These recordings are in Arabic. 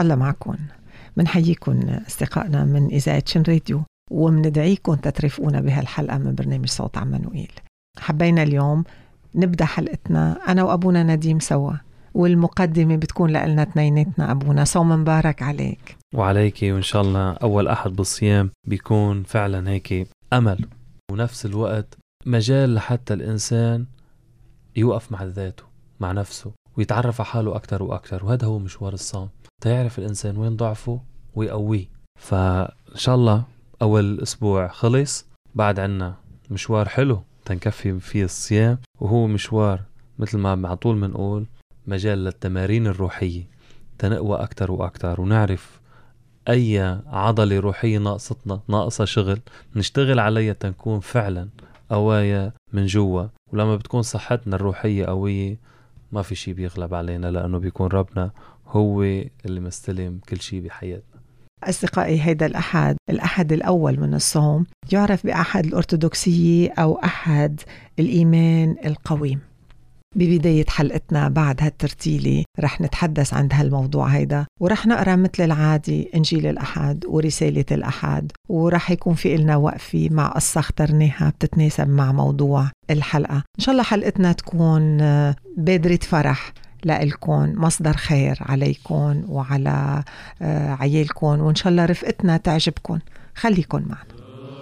الله معكم. منحييكم أصدقائنا من إذاعة شن راديو، ومندعيكم تترفقونا بهالحلقة من برنامج صوت عمانوئيل. حبينا اليوم نبدأ حلقتنا أنا وأبونا نديم سوا، والمقدمة بتكون لنا اثنيناتنا. أبونا صوم مبارك عليك وعليكي، وإن شاء الله أول أحد بالصيام بيكون فعلا هيك أمل، ونفس الوقت مجال لحتى الإنسان يوقف مع ذاته مع نفسه ويتعرف على حاله أكتر وأكتر. وهذا هو مشوار الصوم، تيعرف الإنسان وين ضعفه ويقويه. فإن شاء الله أول أسبوع خلص، بعد عنا مشوار حلو تنكفي فيه الصيام، وهو مشوار مثل ما على طول منقول مجال للتمارين الروحية، تنقوى أكتر وأكتر ونعرف أي عضلة روحية ناقصتنا، ناقصة شغل نشتغل عليها تنكون فعلا قوايا من جوا. ولما بتكون صحتنا الروحية قوية ما في شي بيغلب علينا، لأنه بيكون ربنا هو اللي مستلم كل شي بحياتنا. أصدقائي، هيدا الأحد الأول من الصوم يعرف بأحد الأرثوذكسية أو أحد الإيمان القويم. ببداية حلقتنا بعد هالترتيلة رح نتحدث عن هالموضوع هيدا، ورح نقرأ مثل العادي إنجيل الأحد ورسالة الأحد، ورح يكون في إلنا وقفة مع قصة اخترناها بتتناسب مع موضوع الحلقة. إن شاء الله حلقتنا تكون بادرة فرح لإلكن، مصدر خير عليكن وعلى عيالكن، وإن شاء الله رفقتنا تعجبكن. خليكن معنا.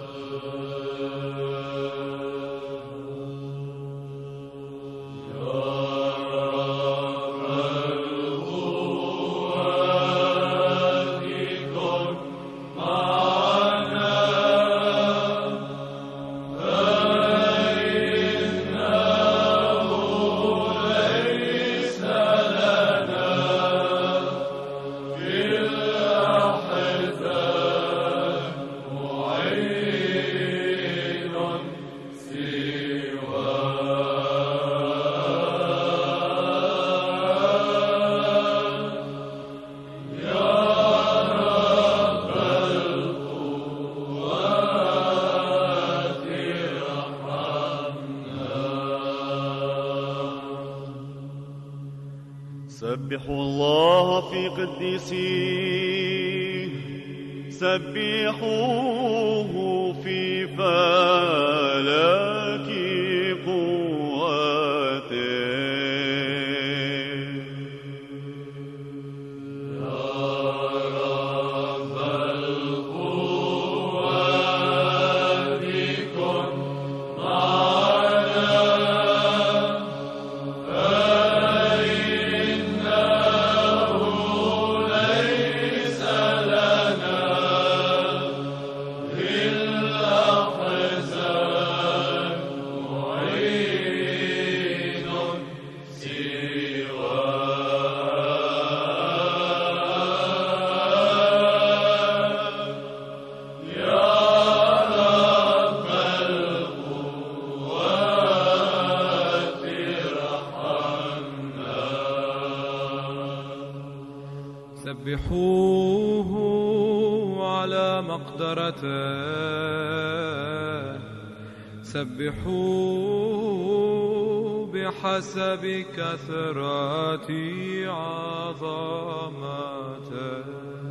سبحوا الله في قديسه، سبحوه في فلك قوته. سبحوه على مقدرته، سبحوه بحسب كثرة عظمته.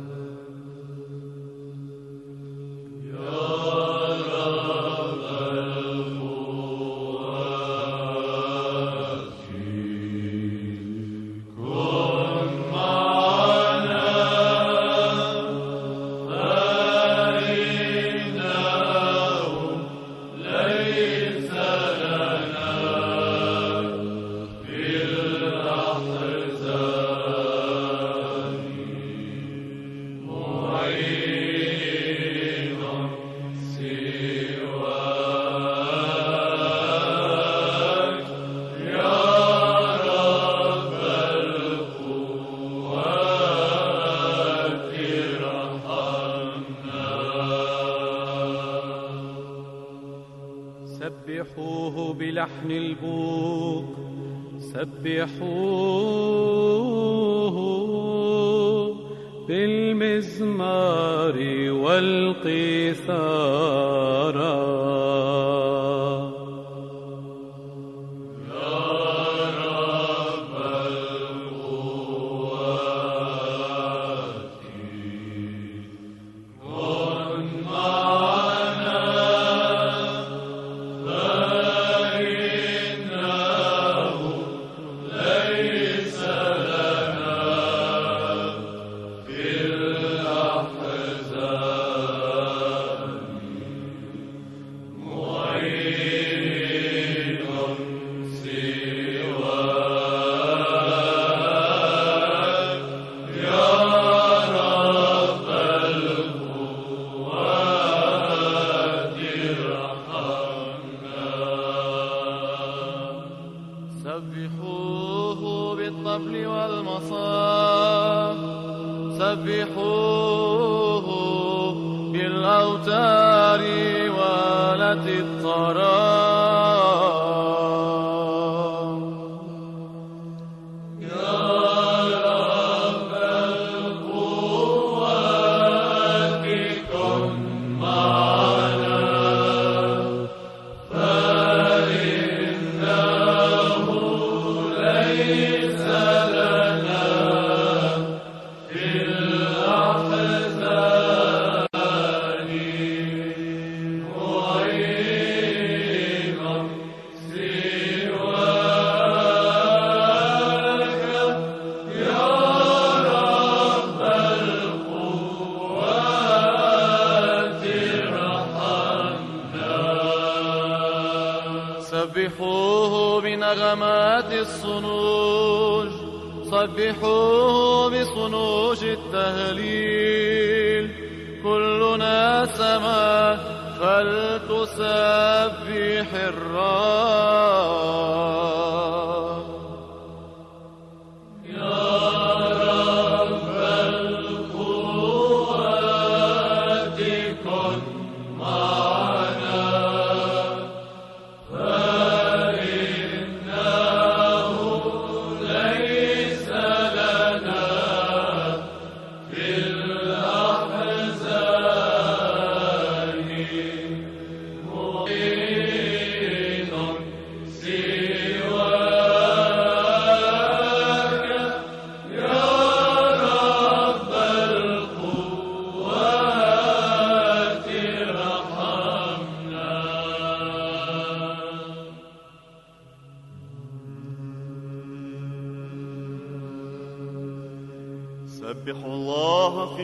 سبحوه بلحن البوق، سبحوه بالمزمار والقيثارة. الأوتار ولت الطرام. سبحوه بنغمات الصنوج، سبحوه بصنوج التهليل، كلنا سما فلتسبح الرب. يا رب القوات كن معنا، سبحوا الله في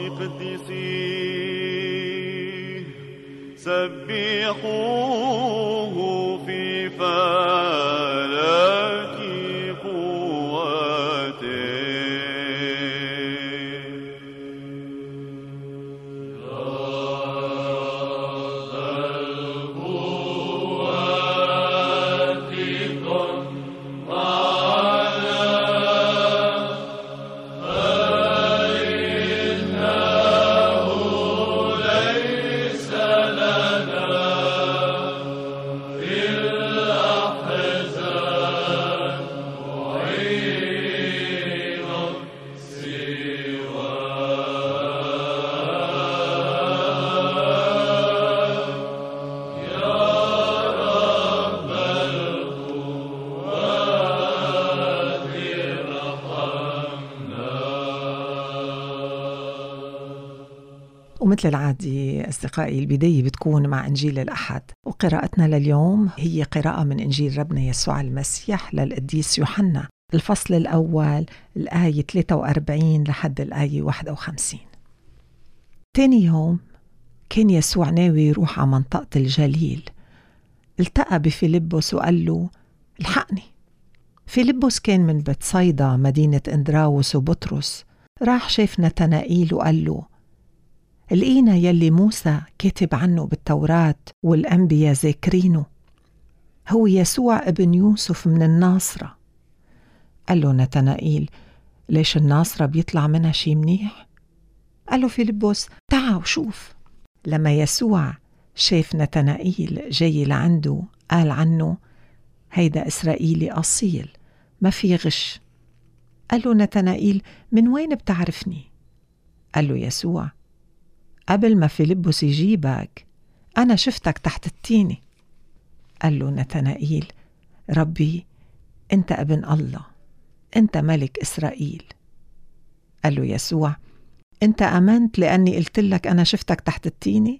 قديسيه، سبحوه في فلك قوته. ومثل العادي أصدقائي، البداية بتكون مع إنجيل الأحد، وقراءتنا لليوم هي قراءة من إنجيل ربنا يسوع المسيح للقديس يوحنا، الفصل الأول الآية 43 لحد الآية 51. تاني يوم كان يسوع ناوي يروح على منطقة الجليل، التقى بفيلبس وقال له الحقني. فيلبس كان من بتسيدا مدينة إندراوس وبطرس. راح شاف نتنائيل وقال له لقينا يلي موسى كاتب عنه بالتوراة والأنبياء ذاكرينه، هو يسوع ابن يوسف من الناصرة. قال له نتنائيل ليش الناصرة بيطلع منها شي منيح؟ قال له فيلبس تعا وشوف. لما يسوع شاف نتنائيل جاي لعنده قال عنه هيدا إسرائيلي أصيل ما في غش. قال له نتنائيل من وين بتعرفني؟ قال له يسوع قبل ما فيلبس يجيبك أنا شفتك تحت التينة. قال له نتنائيل ربي أنت ابن الله، أنت ملك إسرائيل. قال له يسوع أنت أمنت لأني قلت لك أنا شفتك تحت التينة؟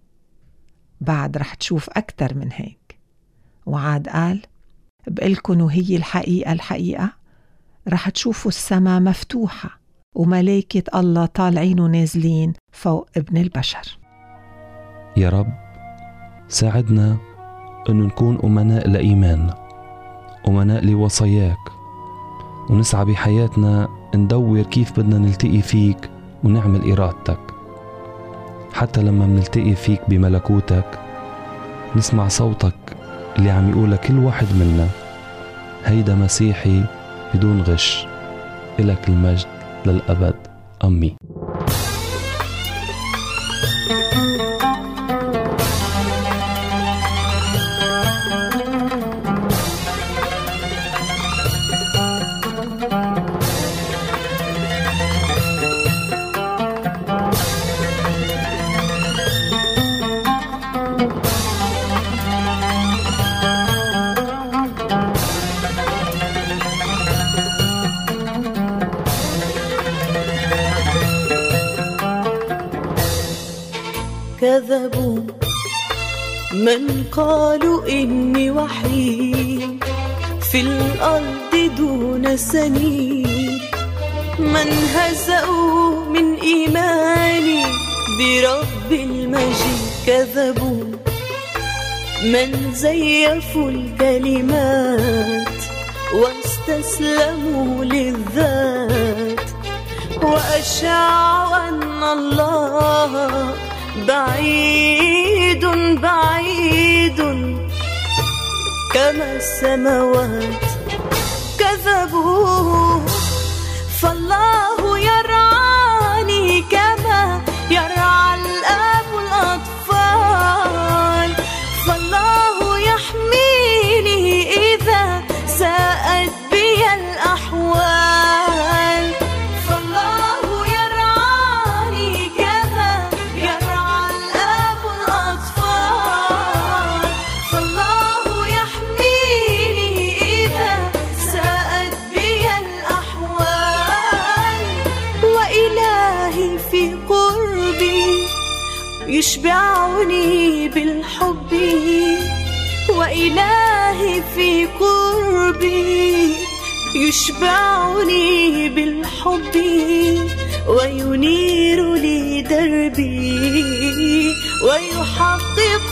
بعد رح تشوف أكتر من هيك. وعاد قال بقلكن وهي الحقيقة رح تشوفوا السماء مفتوحة وملائكة الله طالعين ونازلين فوق ابن البشر. يا رب ساعدنا أن نكون أمناء لإيماننا، أمناء لوصاياك، ونسعى بحياتنا ندور كيف بدنا نلتقي فيك ونعمل إرادتك، حتى لما منلتقي فيك بملكوتك نسمع صوتك اللي عم يقول كل واحد منا هيدا مسيحي بدون غش. إلك المجد للأبد آمين. كذبوا من قالوا إني وحيد في الأرض دون سنين، من هزأوا من إيماني برب المجيد كذبوا، من زيفوا الكلمات واستسلموا للذات، وأشاعوا أن الله بعيد بعيد كما السماوات كذبوا. فالله يرعاني كما يرعى الأب الأطفال، فالله يحميني إذا ساءت بي الأحوال، فالله يرعاني كما يرعى الأب الأطفال، فالله يحميني إذا ساءت بي الأحوال، وإلهي في قربي يشبعني بالحب، وإلهي في قربي يشبعني بالحب، وينير لي دربي ويحقق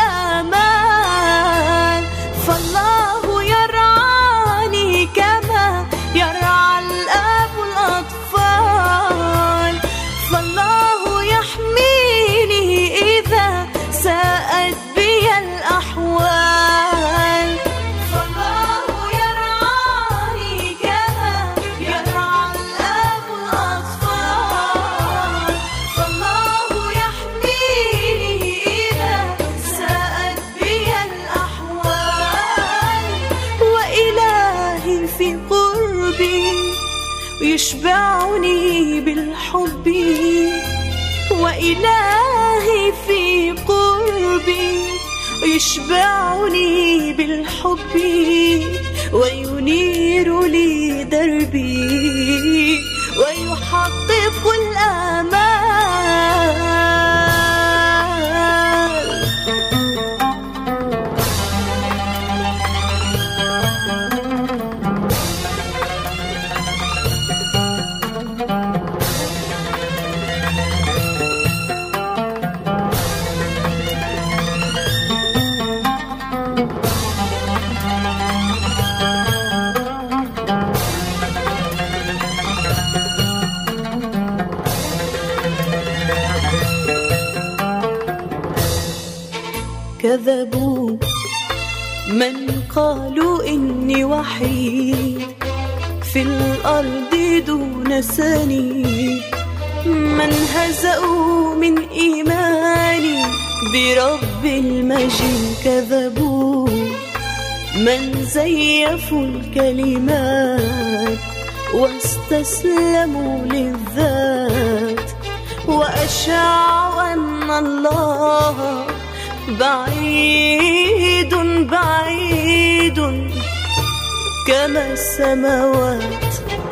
الآمال، فالله يرعاني كما يرعى الأب الأطفال، فالله يحميني إذا ساءت بي الأحوال، فالله يرعاني كما يرعى الأب الأطفال، فالله يحميني إذا ساءت بي الأحوال، وإلهي في قربي يشبعني بالحب، وإلهي في قربي يشبعني بالحب، وينير لي دربي ويحقق الآمال. كذبوا من قالوا إني وحيد في الأرض دون سنين، من هزأوا من إيماني برب المجيد كذبوا، من زيفوا الكلمات واستسلموا للذات، وأشاعوا أن الله بعيد بعيد كما السماوات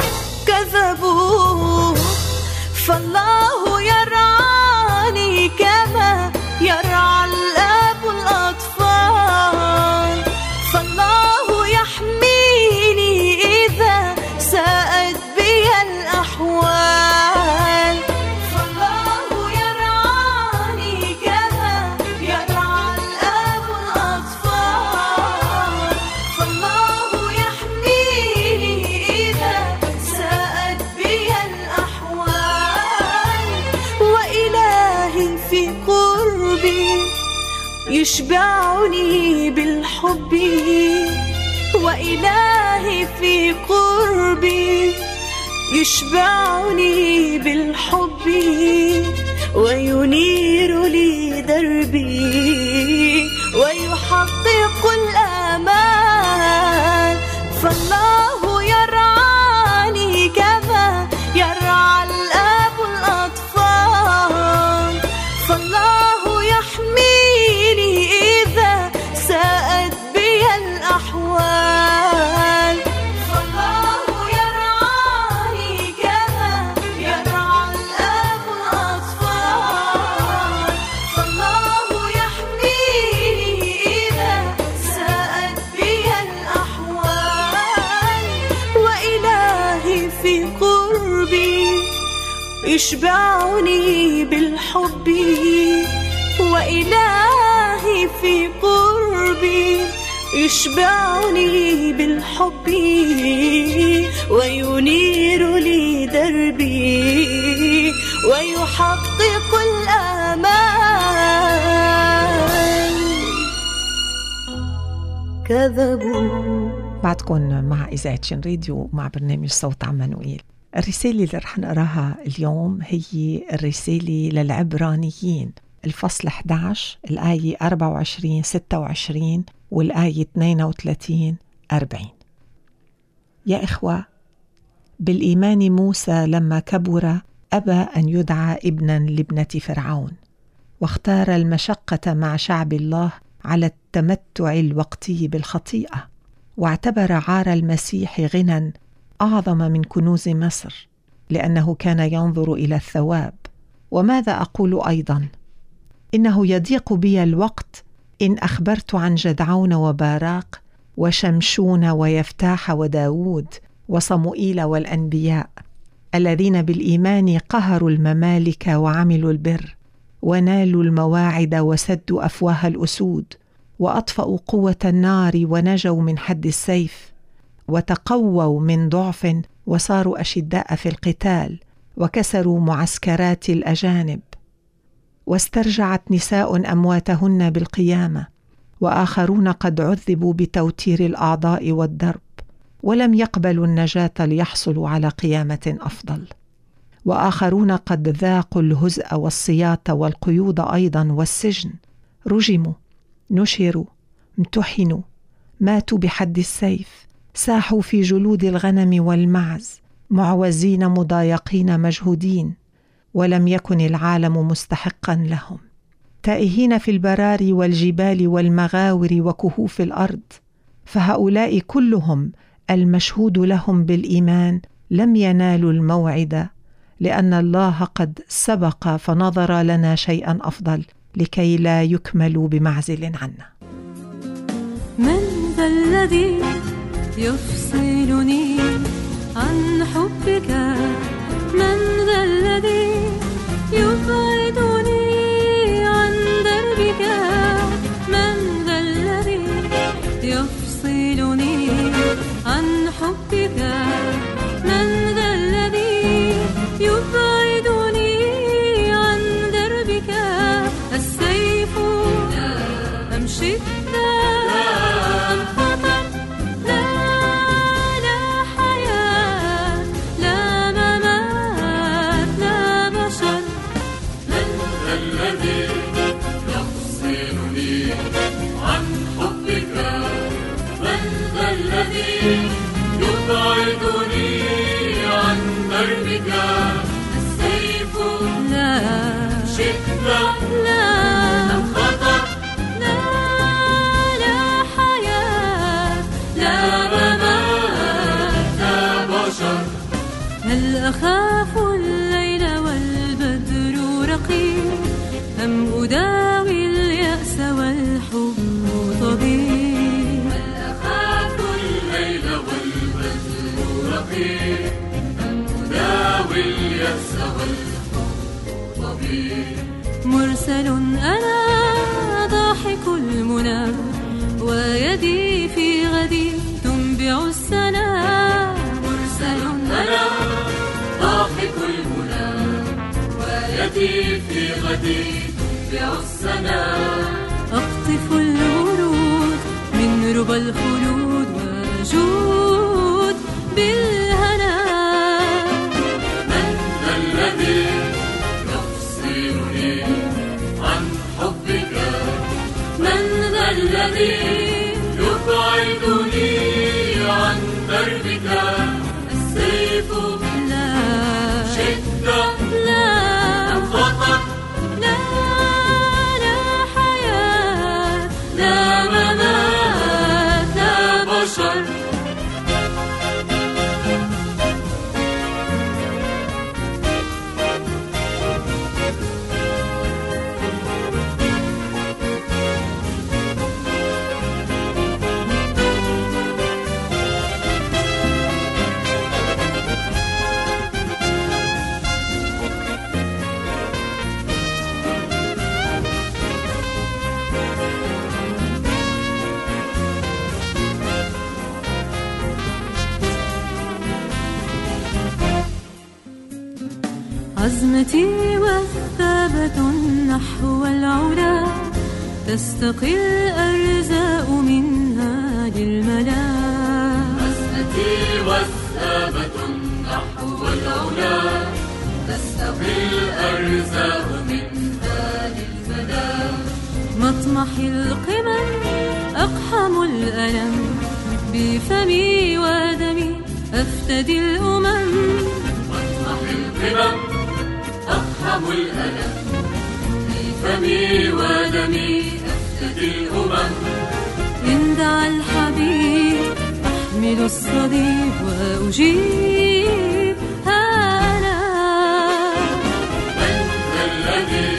كذبوا، فالله يرعاني كما يرعى الأب الأطفال، فالله يحميني إذا ساءت بي الأحوال، فالله يرعاني كما يرعى الأب الأطفال، فالله يحميني إذا ساءت بي الأحوال، وإلهي في قربي يشبعني بالحب، وإلهي في قربي يشبعني بالحب، وينير لي دربي ويحقق الآمال، فالله يرعاني كما يرعى الأب الأطفال، فالله يحميني إذا ساءت بي الأحوال، فالله يرعاني كما يرعى الأب الأطفال، فالله يشبعني بالحب، وإلهي في قربي يشبعني بالحب، وينير لي دربي ويحقق الآمال. كذبوا. بعدكم مع إذاعة شن راديو مع برنامج صوت عمانوئيل. الرسالة اللي رح نقراها اليوم هي الرسالة للعبرانيين، الفصل 11 الآية 24-26 والآية 32-40. يا إخوة، بالإيمان موسى لما كبر أبى أن يدعى ابنا لابنة فرعون، واختار المشقة مع شعب الله على التمتع الوقتي بالخطيئة، واعتبر عار المسيح غنى أعظم من كنوز مصر، لأنه كان ينظر إلى الثواب. وماذا أقول أيضا؟ إنه يضيق بي الوقت إن أخبرت عن جدعون وباراق وشمشون ويفتاح وداود وصموئيل والأنبياء، الذين بالإيمان قهروا الممالك وعملوا البر، ونالوا المواعد وسدوا أفواه الأسود، وأطفأوا قوة النار ونجوا من حد السيف، وتقووا من ضعف وصاروا أشداء في القتال، وكسروا معسكرات الأجانب. واسترجعت نساء أمواتهن بالقيامة، وآخرون قد عذبوا بتوتير الأعضاء والضرب، ولم يقبلوا النجاة ليحصلوا على قيامة أفضل. وآخرون قد ذاقوا الهزء والسياط والقيود أيضا والسجن، رجموا، نشروا، امتحنوا، ماتوا بحد السيف، ساحوا في جلود الغنم والمعز، معوزين مضايقين مجهودين، ولم يكن العالم مستحقا لهم، تائهين في البراري والجبال والمغاور وكهوف الأرض. فهؤلاء كلهم المشهود لهم بالإيمان لم ينالوا الموعد، لأن الله قد سبق فنظر لنا شيئا أفضل لكي لا يكملوا بمعزل عنا. من ذا الذي يفصلني عن حبك؟ من ذا الذي يبعدني عن دربك؟ من ذا الذي يفصلني عن حبك؟ من ذا الذي يبعدني عن دربك؟ السيف أم شدة أم خطر؟ لا لا حياة، لا ممات، لا بشر. من ذا الذي يفصلني عن حبك؟ من ذا الذي يبعدني عن دربك؟ السيف لا شدة لا أم خطر؟ لا لا حياة، لا ممات، لا بشر. هل أخاف الليل والبدر رقيب، أم أداوي اليأس والحب طبيب؟ هل أخاف الليل والبدر رقيب، أم أداوي اليأس والحب طبيب؟ مرسل أنا ضاحك المنى، ويدي في غدي تنبع السنا. مرسل أنا ضاحك المنى، ويدي في غدي تنبع السنا. أقطف الورود من ربى الخلود، وجود بالهنا. من ذا الذي يفصلني عن حبك؟ من ذا الذي يبعدني عن دربك؟ السيف لا شدة لا أم خطر؟ لا لا حياة، لا ممات، لا بشر. عزمتي وثابة نحو العلا، تستقي الأرزاق منها للملا. عزمتي وثابة نحو العلا، تستقي الأرزاق منها للملا. مطمح القمم أقحم الألم، بفمي ودمي أفتدي الأمم. مطمح القمم أقحم الألم، بفمي ودمي أفتدي الأمم. إن دعا الحبيب أحمل الصليب وأجيب أنا. من ذا الذي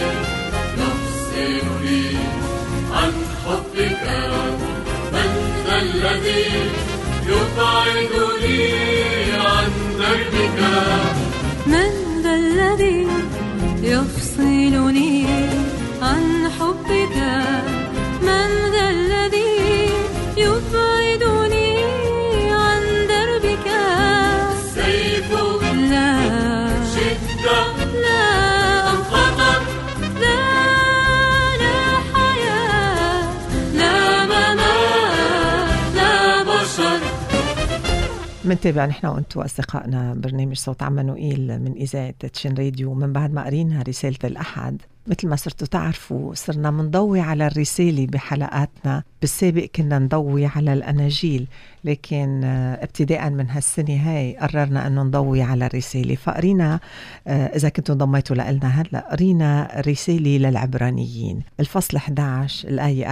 يفصلني عن حبك؟ من ذا الذي يبعدني عن دربك؟ من ذا الذي يفصلني عن حبك؟ من ذا الذي يبعدني عن دربك؟ السيف لا شدة لا أم خطر؟ لا لا حياة، لا ممات، لا بشر. منتابع نحن وانتو أصدقائنا برنامج صوت عمانوئيل من إذاعة تشين راديو. من بعد ما قرينا رسالة الأحد، مثل ما صرتوا تعرفوا صرنا منضوي على الرسالة بحلقاتنا. بالسابق كنا نضوي على الأناجيل، لكن ابتداء من هالسنة هاي قررنا أنه نضوي على الرسالة. فقرينا إذا كنتوا انضميتوا لنا هلأ، قرينا رسالة للعبرانيين الفصل 11 الآية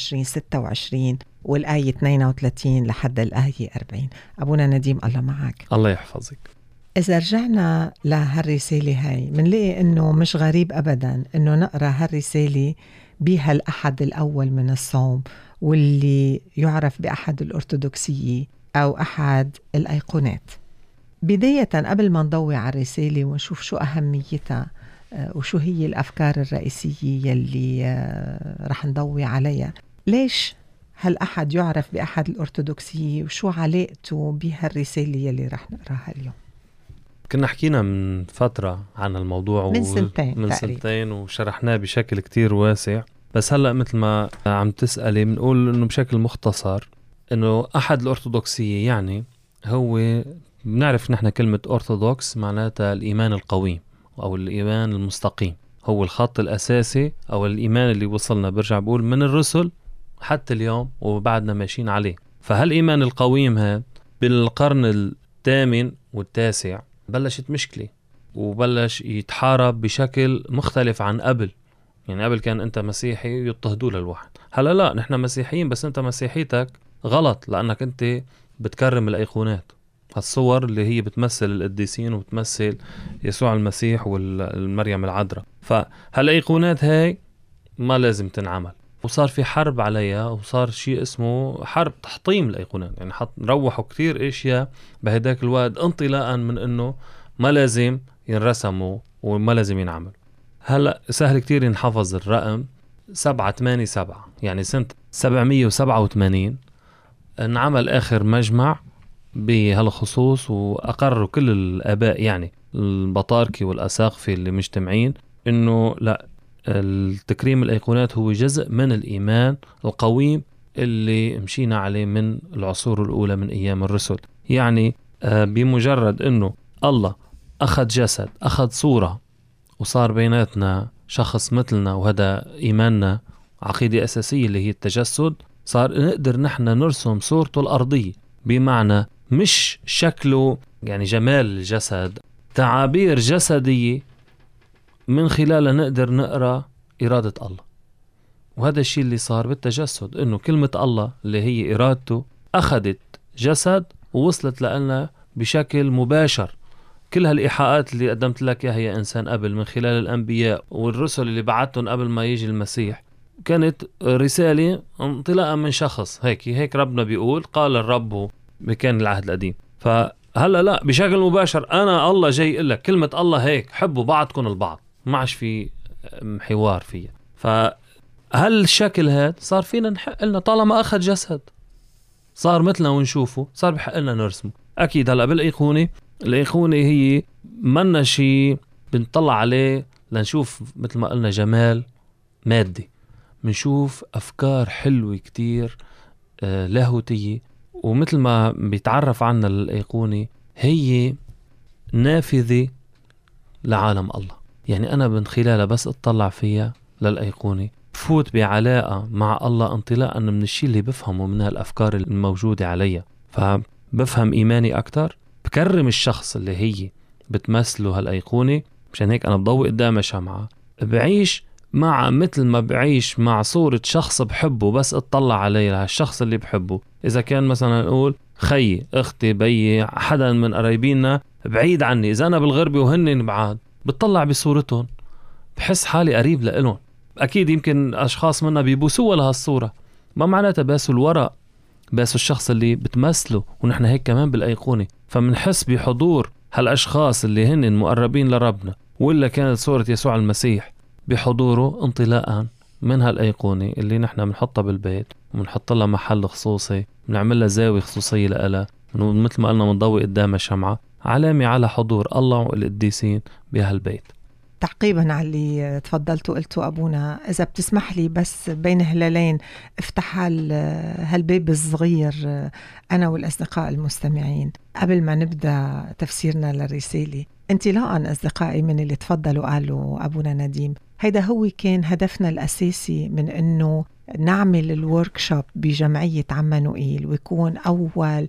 24-26 والآية 32 لحد الآية 40. أبونا نديم الله معك. الله يحفظك. إذا رجعنا لهالرسالة هاي منلاقي إنه مش غريب أبداً إنه نقرأ هالرسالة بها الأحد الأول من الصوم، واللي يعرف بأحد الأرثوذكسية أو أحد الأيقونات. بداية قبل ما نضوي على الرسالة ونشوف شو أهميتها وشو هي الأفكار الرئيسية يلي رح نضوي عليها، ليش هالأحد يعرف بأحد الأرثوذكسية وشو علاقته بهالرسالة يلي رح نقراها اليوم؟ كنا حكينا من فترة عن الموضوع من سنتين وشرحناه بشكل كتير واسع. بس هلأ مثل ما عم تسألي بنقول إنه بشكل مختصر إنه أحد الأرثوذكسية يعني هو، بنعرف نحن كلمة أرثوذكس معناتها الإيمان القويم أو الإيمان المستقيم، هو الخط الأساسي أو الإيمان اللي وصلنا برجع بقول من الرسل حتى اليوم وبعدنا ماشيين عليه. فهالإيمان القويم هذا بالقرن الثامن والتاسع بلشت مشكلة وبلش يتحارب بشكل مختلف عن قبل. يعني قبل كان أنت مسيحي يضطهدوا للواحد، هلا لا، نحن مسيحيين بس أنت مسيحيتك غلط لأنك أنت بتكرم الأيقونات، هالصور اللي هي بتمثل القديسين وبتمثل يسوع المسيح والمريم العذراء. فهالأيقونات هاي ما لازم تنعمل، وصار في حرب عليها، وصار شيء اسمه حرب تحطيم الأيقونات. يعني روحوا كتير اشياء بهداك الوقت انطلاقا من انه ما لازم ينرسموا وما لازم ينعمل. هلأ سهل كتير ينحفظ الرقم 787، يعني سنة 787 انعمل آخر مجمع بهالخصوص، وأقرروا كل الآباء يعني البطاركي والأساقفة اللي مجتمعين إنه لا، التكريم الأيقونات هو جزء من الإيمان القويم اللي مشينا عليه من العصور الأولى من أيام الرسل. يعني بمجرد إنه الله أخذ جسد، أخذ صورة، وصار بيناتنا شخص مثلنا، وهذا إيماننا عقيدة أساسية اللي هي التجسد، صار نقدر نحن نرسم صورته الأرضية، بمعنى مش شكله يعني جمال الجسد، تعابير جسدية من خلالها نقدر نقرأ إرادة الله. وهذا الشيء اللي صار بالتجسد، إنه كلمة الله اللي هي إرادته أخذت جسد ووصلت لنا بشكل مباشر. كل هالإيحاءات اللي قدمت لك إياها يا إنسان قبل من خلال الأنبياء والرسل اللي بعتهم قبل ما يجي المسيح، كانت رسالة انطلاقا من شخص. هيك ربنا بيقول قال الرب بكان العهد القديم. فهلا لا، بشكل مباشر أنا الله جاي يقول لك كلمة الله هيك، حبوا بعضكم البعض، ما عادش في حوار فيها. فهالشكل هذا صار فينا نحق لنا طالما أخذ جسد، صار مثلنا ونشوفه، صار بحق لنا نرسمه. أكيد هلا بالأيقونة، الأيقونة هي منا شيء بنطلع عليه لنشوف مثل ما قلنا جمال مادي، بنشوف أفكار حلوة كتير لاهوتية، ومثل ما بيتعرف عنا الأيقونة هي نافذة لعالم الله. يعني أنا من خلالها بس أطلع فيها للأيقونة بفوت بعلاقة مع الله انطلاقا من الشيء اللي بفهمه من هالأفكار الموجودة عليها، فبفهم إيماني أكتر، بكرم الشخص اللي هي بتمثله هالأيقونة. مشان هيك أنا بضوي قدامها شمعة، بعيش مع مثل ما بعيش مع صورة شخص بحبه، بس اطلع عليه هالشخص اللي بحبه. إذا كان مثلا نقول خيي، أختي، بيي، حدا من قرايبينا بعيد عني، إذا أنا بالغربة وهن بعاد، بتطلع بصورتهم بحس حالي قريب لإلهم. أكيد يمكن أشخاص منا بيبوسوا لهالصورة، ما معناتها باسوا الورق، باسوا الشخص اللي بتمثله. ونحن هيك كمان بالأيقونة، فمنحس بحضور هالأشخاص اللي هن مقربين لربنا، ولا كانت صورة يسوع المسيح بحضوره انطلاقا من هالأيقونة اللي نحن بنحطها بالبيت، وبنحط لها محل خصوصي، بنعمل لها زاوية خصوصية لها، مثل ما قلنا بنضوي قدامها شمعة علامة على حضور الله والقديسين بهالبيت. تعقيبا على اللي تفضلتوا قلتوا أبونا، إذا بتسمح لي بس بين هلالين افتح هالباب الصغير أنا والأصدقاء المستمعين قبل ما نبدأ تفسيرنا للرسالة. انطلاقا أصدقائي من اللي تفضلوا قالوا أبونا نديم، هيدا هو كان هدفنا الأساسي من أنه نعمل الوركشوب بجمعية عمانوئيل، ويكون أول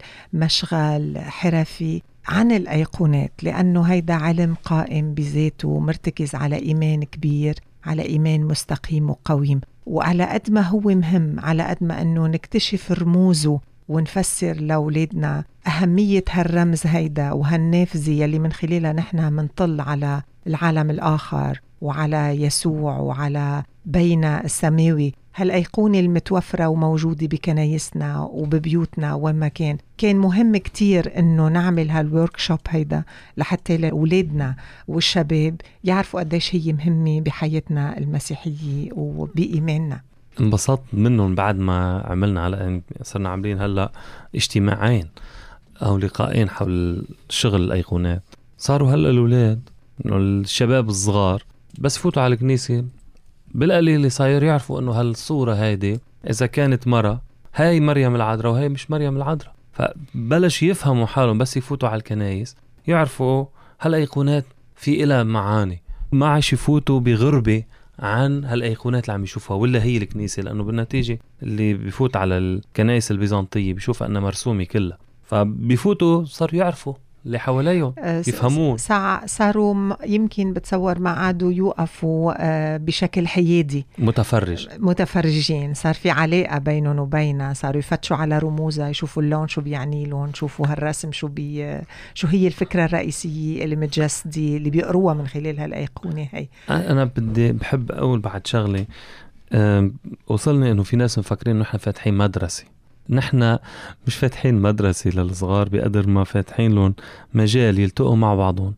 مشغل حرفي عن الأيقونات، لأنه هيدا علم قائم بذاته، مرتكز على إيمان كبير، على إيمان مستقيم وقويم. وعلى قد ما هو مهم، على قد ما أنه نكتشف رموزه ونفسر لأولادنا أهمية هالرمز هيدا وهالنافذة يلي من خلالها نحن منطل على العالم الآخر وعلى يسوع وعلى بينا السماوي. هالأيقونة المتوفرة وموجودة بكنايسنا وببيوتنا وما كان مهم كتير إنه نعمل هالوركشوب هيدا لحتى لأولادنا والشباب يعرفوا قديش هي مهمة بحياتنا المسيحية وبإيماننا. انبسطت منهم بعد ما عملنا، على صرنا عاملين هلأ اجتماعين أو لقاءين حول شغل الأيقونات. صاروا هلأ الأولاد الشباب الصغار بس فوتوا على الكنيسة بالقليل اللي صاير يعرفوا انه هالصورة هيدي اذا كانت مرة هاي مريم العذراء وهي مش مريم العذراء، فبلش يفهموا حالهم بس يفوتوا على الكنايس يعرفوا هالأيقونات في إلها معاني، ما عاش يفوتوا بغربة عن هالأيقونات اللي عم يشوفها ولا هي الكنيسة، لأنه بالنتيجة اللي بيفوت على الكنايس البيزنطية بيشوفها أنها مرسومة كلها، فبيفوتوا صار يعرفوا اللي حواليهم يفهمون. صاروا يمكن بتصور ما عادوا يوقفوا بشكل حيادي متفرجين، صار في علاقة بينهم وبيننا، صاروا يفتشوا على رموزها، يشوفوا اللون شو بيعني لهم، شوفوا هالرسم شو هي الفكرة الرئيسية اللي متجسدة اللي بيقروها من خلال هالأيقونة هي. أنا بحب أقول بعد شغلة، وصلني إنه في ناس مفكرين إنه إحنا فاتحين مدرسة. نحن مش فاتحين مدرسة للصغار بقدر ما فاتحين لهم مجال يلتقوا مع بعضهم،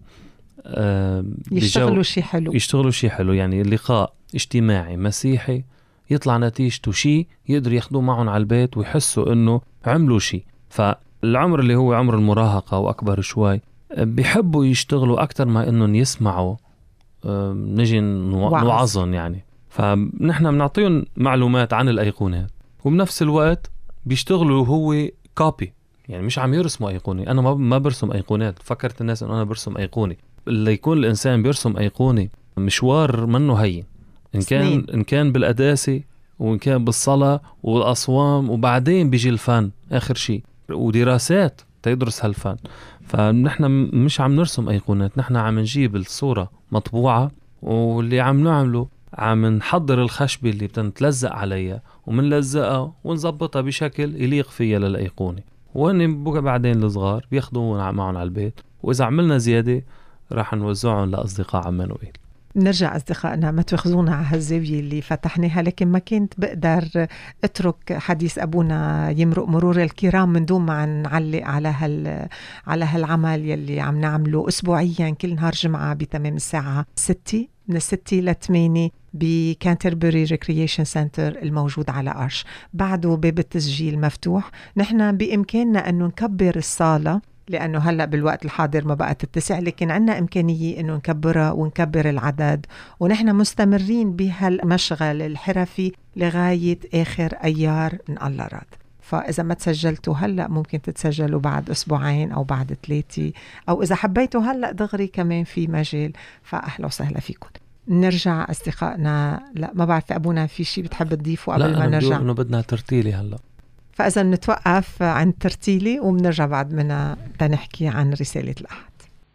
يشتغلوا شيء حلو، يعني اللقاء اجتماعي مسيحي يطلع نتيجته شيء يقدر ياخدوه معهم على البيت ويحسوا انه عملوا شيء. فالعمر اللي هو عمر المراهقة واكبر شوي بيحبوا يشتغلوا اكتر ما انهم يسمعوا نجي نوعظهم يعني. فنحن بنعطيهم معلومات عن الأيقونات وبنفس الوقت بيشتغلوا هو كوبي، يعني مش عم يرسموا أيقونة. أنا ما برسم أيقونات، فكرت الناس أنه أنا برسم أيقونة. اللي يكون الإنسان بيرسم أيقونة مشوار منه هين، إن كان بالقداسة وإن كان بالصلاة والأصوام، وبعدين بيجي الفن آخر شيء ودراسات تدرس هالفن. فنحن مش عم نرسم أيقونات، نحن عم نجيب الصورة مطبوعة، واللي عم نعمله عم نحضر الخشبة اللي بتنتلزق عليها ومنلزقها ونظبطها بشكل يليق فيها للأيقونة، وهن بقى بعدين الصغار بياخدوه معهم على البيت، وإذا عملنا زيادة راح نوزعهم لأصدقاء عمانوئيل. نرجع أصدقائنا، ما تأخذونا على هالزاوية اللي فتحناها، لكن ما كنت بقدر أترك حديث أبونا يمرق مرور الكرام من دون ما نعلق على هالعمل يلي عم نعمله أسبوعيا كل نهار جمعة بتمام الساعة 6 من 6 ل 8 بكانتربري ريكرييشن سنتر الموجود على أرش. بعده باب التسجيل مفتوح. نحن بإمكاننا أنه نكبر الصالة لأنه هلأ بالوقت الحاضر ما بقى تتسع، لكن عنا إمكانية إنه نكبرها ونكبر العدد، ونحن مستمرين بهالمشغل الحرفي لغاية آخر أيار إن الله راد. فإذا ما تسجلتوا هلأ ممكن تتسجلوا بعد أسبوعين أو بعد 3، أو إذا حبيتوا هلأ دغري كمان في مجال، فأهلا وسهلا فيكم. نرجع أصدقائنا. لا ما بعرف أبونا في شيء بتحب تضيفه قبل ما نرجع؟ لا، أنا بدنا ترتيلي هلأ. فإذا نتوقف عند ترتيلي وبنرجع بعد منها تنحكي عن رسالة الأحد.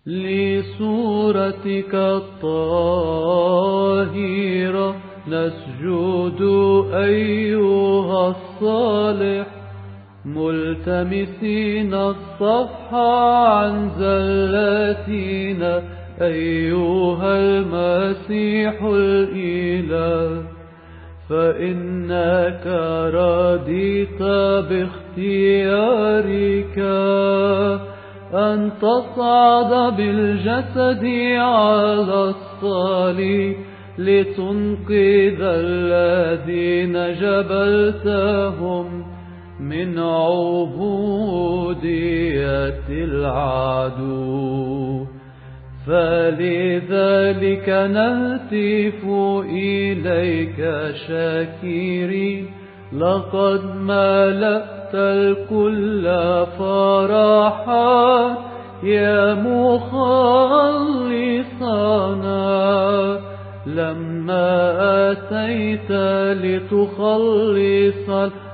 لصورتك الطاهرة نسجد أيها الصالح، ملتمسين الصفح عن زلاتنا أيها المسيح الإله، فإنك رضيت باختيارك أن تصعد بالجسد على الصليب لتنقذ الذين جبلتهم من عبودية العدو. فلذلك نهتف إليك شاكرين، لقد ملأت الكل فرحا يا مخلصنا، لما أتيت لتخلص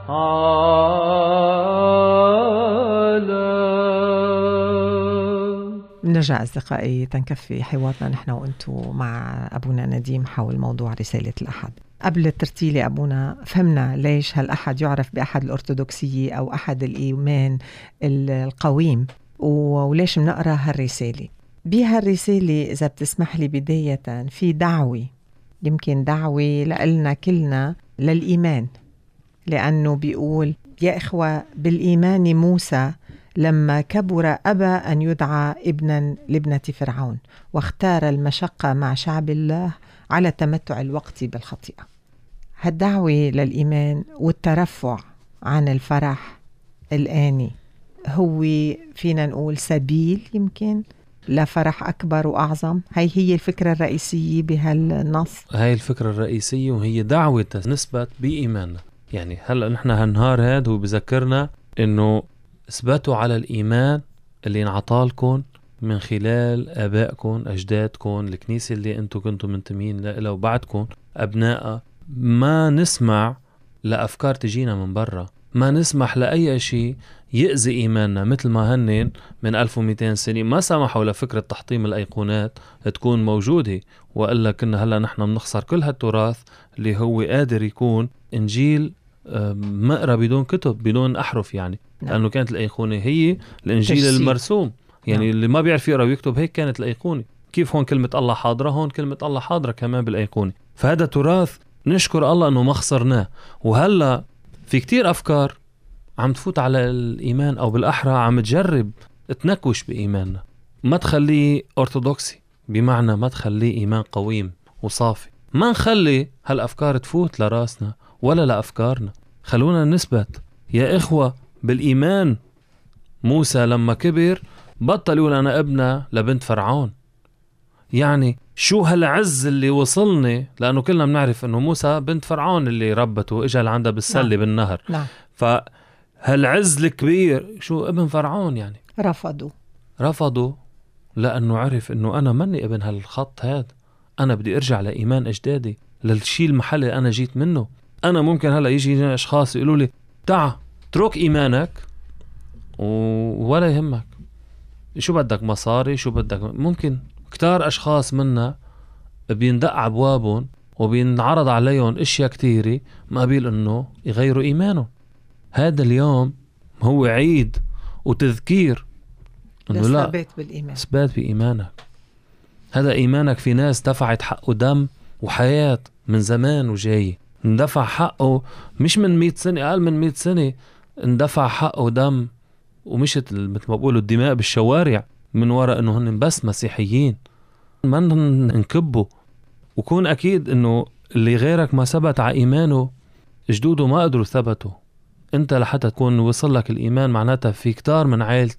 العالم. نرجع أصدقائي تنكفي حوارنا نحن وأنتو مع أبونا نديم حول موضوع رسالة الأحد. قبل الترتيلة أبونا فهمنا ليش هالأحد يعرف بأحد الأرثوذكسية أو أحد الإيمان القويم، وليش منقرأ هالرسالة. بهالرسالة إذا بتسمح لي بداية في دعوة، يمكن دعوة لنا كلنا للإيمان، لأنه بيقول يا إخوة بالإيمان موسى لما كبر أبى أن يدعى ابنا لابنة فرعون، واختار المشقة مع شعب الله على تمتع الوقت بالخطيئة. هالدعوة للإيمان والترفع عن الفرح الآني هو فينا نقول سبيل يمكن لفرح أكبر وأعظم. هي الفكرة الرئيسية بهالنص. هاي الفكرة الرئيسية، وهي دعوة نثبت بإيماننا. يعني هلأ نحن هالنهار هاد هو بذكرنا إنه اثبتوا على الإيمان اللي انعطالكم من خلال آبائكم أجدادكم، الكنيسة اللي أنتم كنتم منتمين لها وبعدكم أبناء. ما نسمع لأفكار تجينا من برا، ما نسمح لأي شيء يأذي إيماننا. مثل ما هنن من 1200 سنة ما سمحوا لفكرة تحطيم الأيقونات تكون موجودة، وإلا كنا هلأ نحن بنخسر كل هالتراث اللي هو قادر يكون إنجيل مقرأ بدون كتب بدون أحرف. يعني لأنه كانت الأيقونة هي الإنجيل تجسيد المرسوم. يعني اللي ما بيعرف يقرأ ويكتب هيك كانت الأيقونة. كيف هون كلمة الله حاضرة، هون كلمة الله حاضرة كمان بالأيقونة. فهذا تراث نشكر الله أنه ما خسرناه. وهلأ في كتير أفكار عم تفوت على الإيمان، أو بالأحرى عم تجرب تنكوش بإيماننا، ما تخليه أرثوذكسي، بمعنى ما تخليه إيمان قويم وصافي. ما نخلي هالأفكار تفوت لراسنا ولا لأفكارنا. خلونا نثبت يا إخوة بالإيمان. موسى لما كبر بطل يقول أنا ابنة لبنت فرعون. يعني شو هالعز اللي وصلني، لأنه كلنا بنعرف أنه موسى بنت فرعون اللي ربته وإجا لعندها بالسلة بالنهر. فهالعز الكبير شو ابن فرعون. يعني رفضوا لأنه عرف أنه أنا مني ابن هالخط هاد، أنا بدي أرجع لإيمان أجدادي، للشيء المحل اللي أنا جيت منه. أنا ممكن هلأ يجي أشخاص يقولوا لي تعا اترك إيمانك ولا يهمك شو بدك مصاري شو بدك. ممكن كتار أشخاص منا بيندق عبوابهم وبينعرض عليهم اشياء كتيرة مقابل انه يغيروا ايمانهم. هذا اليوم هو عيد وتذكير انه لا، اثبات بايمانك. هذا ايمانك في ناس دفعت حقه دم وحياة من زمان وجاي، اندفع حقه مش من 100 سنة، اقل من 100 سنة اندفع حقه دم، ومشت مثل ما بقولوا الدماء بالشوارع من وراء انه هن بس مسيحيين. ما نكبوا، وكون اكيد انه اللي غيرك ما ثبت على ايمانه جدوده ما قدروا ثبتوا. انت لحتى تكون وصل لك الايمان معناتها في كتار من عائلتك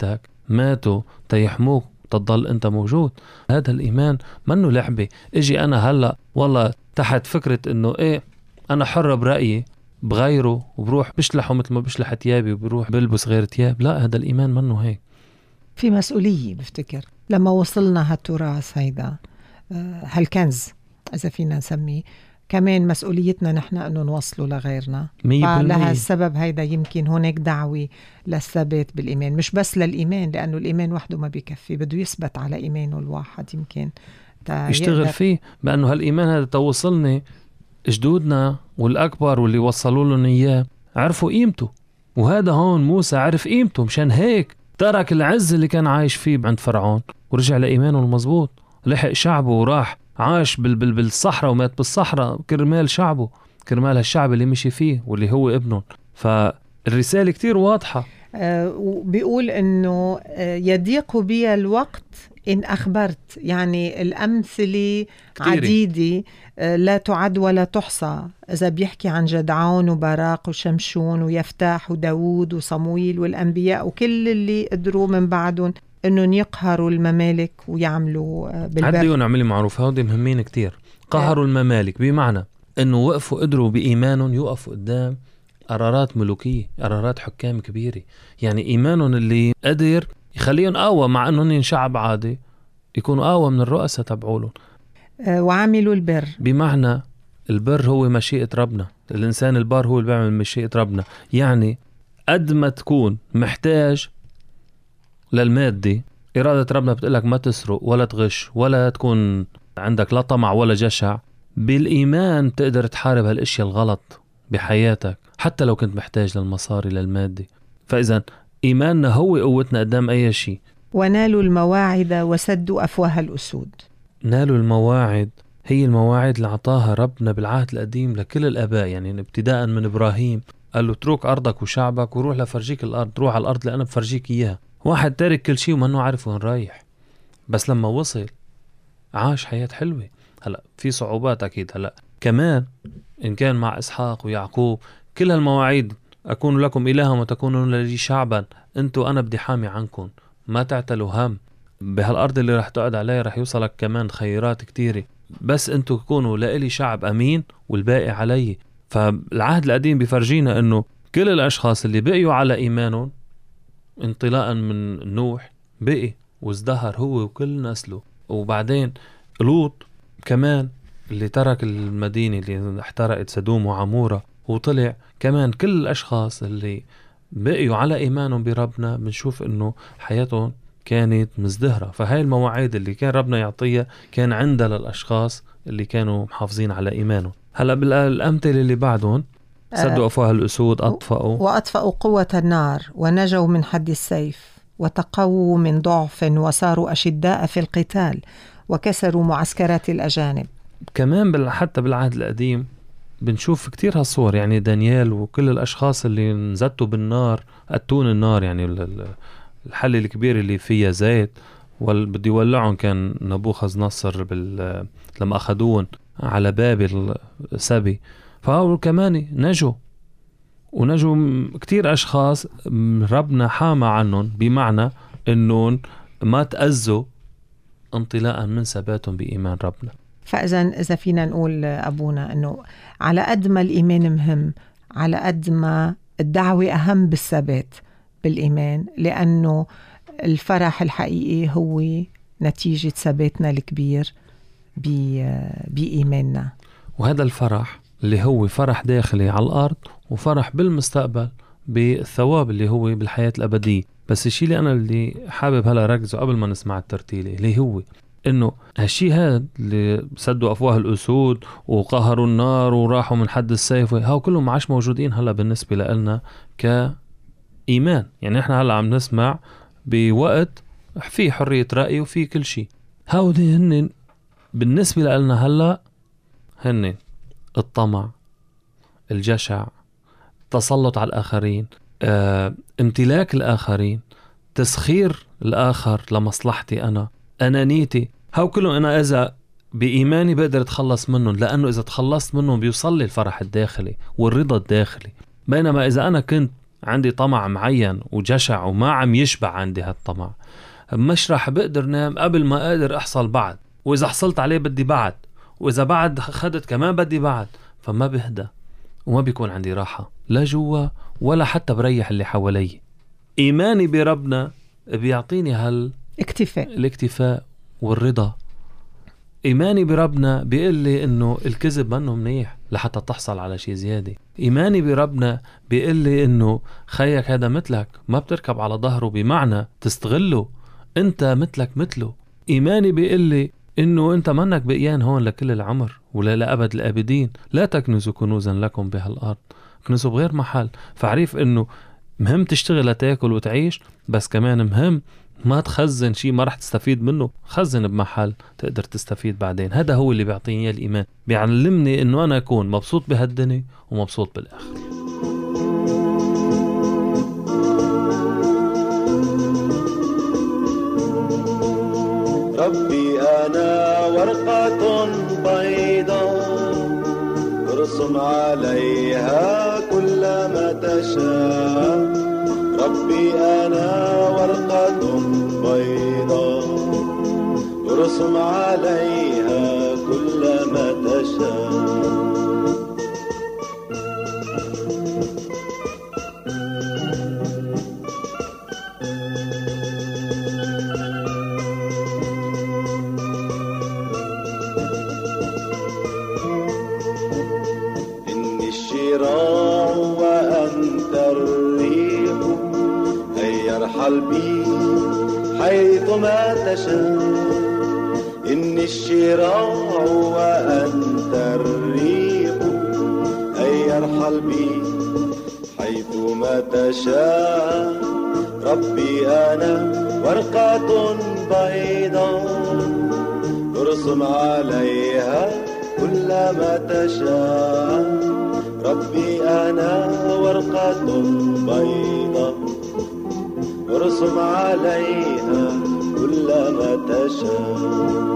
ماتوا تيحموك تضل أنت موجود. هذا الإيمان منه لعبة اجي أنا هلأ والله تحت فكرة إنه إيه أنا حر برأيي بغيره وبروح بشلحه مثل ما بشلح تيابي وبروح بلبس غير تياب. لا، هذا الإيمان منه هيك. في مسؤولية بفتكر لما وصلنا هالتراث هيدا هالكنز إذا فينا نسميه، كمان مسؤوليتنا نحن أنه نوصله لغيرنا. فلها السبب هيدا يمكن هناك دعوة للثبات بالإيمان، مش بس للإيمان، لأنه الإيمان وحده ما بيكفي، بده يثبت على إيمانه الواحد يمكن يشتغل فيه. بأنه هالإيمان هذا توصلني جدودنا والأكبر واللي وصلوا لنا إياه عرفوا قيمته، وهذا هون موسى عرف قيمته، مشان هيك ترك العز اللي كان عايش فيه عند فرعون ورجع لإيمانه المزبوط، لحق شعبه وراح عاش بالصحراء ومات بالصحراء كرمال شعبه، كرمال هالشعب اللي مشي فيه واللي هو ابنه. فالرسالة كتير واضحة. بيقول إنه يضيق بي الوقت إن أخبرت، يعني الأمثلة عديدة لا تعد ولا تحصى. إذا بيحكي عن جدعون وبراق وشمشون ويفتاح وداود وصمويل والأنبياء وكل اللي قدروا من بعدهم إنه يقهروا الممالك ويعملوا بالبر. عدي ونعملي معروف، هودي مهمين كتير. قهروا الممالك بمعنى إنه وقفوا قدروا بإيمانهم يوقفوا قدام قرارات ملوكية، قرارات حكام كبيرة. يعني إيمانهم اللي قدر يخليهم قوة، مع أنهم شعب عادي يكونوا قوة من الرؤساء تبعولهم. وعملوا البر، بمعنى البر هو مشيئة ربنا. الإنسان البار هو اللي بيعمل مشيئة ربنا. يعني قد ما تكون محتاج للمادة، إرادة ربنا بتقلك ما تسرق ولا تغش ولا تكون عندك لا طمع ولا جشع. بالإيمان تقدر تحارب هالاشياء الغلط بحياتك حتى لو كنت محتاج للمصاري للمادة. فإذا إيماننا هو قوتنا قدام أي شيء. ونالوا المواعد وسدوا أفواه الأسود. نالوا المواعد هي المواعيد اللي عطاها ربنا بالعهد القديم لكل الآباء، يعني ابتداء من إبراهيم قال له اترك أرضك وشعبك وروح لفرجيك الأرض، روح على الأرض لأنا بفرجيك إياها. واحد تارك كل شيء ومنه عارف وين رايح، بس لما وصل عاش حياة حلوة. هلأ في صعوبات أكيد، هلأ كمان إن كان مع إسحاق ويعقوب كل هالمواعيد أكون لكم إلها وتكونون لي شعبا، أنتوا أنا بدي حامي عنكم، ما تعتلوا هم. بهالأرض اللي رح تقعد عليها رح يوصلك كمان خيرات كتيرة، بس أنتوا تكونوا لإلي شعب أمين والباقي علي. فالعهد القديم بيفرجينا أنه كل الأشخاص اللي بقيوا على إيمانهم انطلاقا من نوح بقي وازدهر هو وكل نسله. وبعدين لوط كمان اللي ترك المدينة اللي احترقت سدوم وعمورة وطلع، كمان كل الأشخاص اللي بقيوا على إيمانهم بربنا بنشوف أنه حياتهم كانت مزدهرة. فهاي المواعيد اللي كان ربنا يعطيها كان عندها للأشخاص اللي كانوا محافظين على إيمانهم. هلأ بالأمثلة اللي بعدهم سدوا أفواه الأسود، وأطفأوا قوة النار ونجوا من حد السيف وتقووا من ضعف وصاروا أشداء في القتال وكسروا معسكرات الأجانب. كمان حتى بالعهد القديم بنشوف كتير هالصور، يعني دانيال وكل الأشخاص اللي نزتوا بالنار، أتون النار يعني الحلة الكبيرة اللي فيها زيت بده يولعهم كان نبوخذ نصر لما أخذوهم على بابل السبي. فهو كمان ونجوا كتير أشخاص ربنا حامى عنهم، بمعنى أنهم ما تأذوا انطلاقا من ثباتهم بإيمان ربنا. فإذا فينا نقول أبونا أنه على قد ما الإيمان مهم، على قد ما الدعوة أهم بالثبات بالإيمان، لأنه الفرح الحقيقي هو نتيجة ثباتنا الكبير بإيماننا. وهذا الفرح اللي هو فرح داخلي على الأرض وفرح بالمستقبل بالثواب اللي هو بالحياة الأبدية. بس الشيء اللي أنا اللي حابب هلا ركزه قبل ما نسمع الترتيلة اللي هو إنه هالشيء هذا اللي سدوا أفواه الأسود وقهروا النار وراحوا من حد السيف، هاو كلهم ما عاش موجودين هلا بالنسبة لنا كإيمان. يعني إحنا هلا عم نسمع بوقت في حرية رأي وفي كل شيء. هاو دي هن بالنسبة لنا هلا هن الطمع، الجشع، تسلط على الآخرين، امتلاك الآخرين، تسخير الآخر لمصلحتي أنا، أنانيتي. هاو كلهم أنا إذا بإيماني بقدر أتخلص منهم، لأنه إذا تخلصت منهم بيوصل لي الفرح الداخلي والرضا الداخلي. بينما إذا أنا كنت عندي طمع معين وجشع وما عم يشبع عندي هالطمع، مش رح بقدر نام قبل ما قادر أحصل بعد، وإذا حصلت عليه بدي بعد، وإذا بعد خدت كمان بدي بعد، فما بهدى وما بيكون عندي راحة لا جوا ولا حتى بريح اللي حوالي. إيماني بربنا بيعطيني الاكتفاء والرضا. إيماني بربنا بيقول لي إنه الكذب منه منيح لحتى تحصل على شيء زيادة. إيماني بربنا بيقول لي إنه خيك هذا مثلك ما بتركب على ظهره بمعنى تستغله، أنت مثلك مثله. إيماني بيقول لي إنه أنت منك بقيان هون لكل العمر ولا لأبد الآبدين، لا تكنزوا كنوزا لكم بهالأرض، كنزوا بغير محل. فعريف إنه مهم تشتغل لتاكل وتعيش، بس كمان مهم ما تخزن شيء ما رح تستفيد منه، خزن بمحل تقدر تستفيد بعدين. هذا هو اللي بيعطيني الإيمان، بيعلمني إنه أنا أكون مبسوط بهالدنيا ومبسوط بالآخر. ربي أنا ورقة بيضاء ارسم عليها كل ما تشاء. ربي أنا ورقة بيضاء ارسم عليها كل ما تشاء. إني الشراع وأنت الريح، هيا ارحل بي حيثما تشاء. إني الشراع وأنت الريح، هيا ارحل بي حيثما تشاء. ربي أنا ورقة بيضاء ارسم عليها كل ما تشاء. ربي أنا ورقة بيضاء ارسم عليها كل ما تشاء.